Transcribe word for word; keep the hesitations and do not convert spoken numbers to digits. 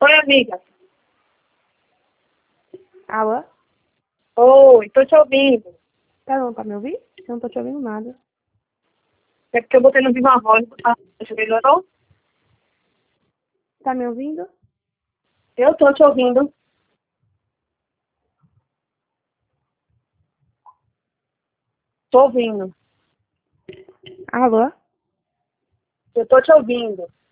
Oi, amiga. Alô? Oi, tô te ouvindo. Tá não, tá me ouvir? Eu não tô te ouvindo nada. É porque eu botei no viva voz. Ah, você melhorou? Tá me ouvindo? Eu tô te ouvindo. Tô ouvindo. Alô? Eu tô te ouvindo.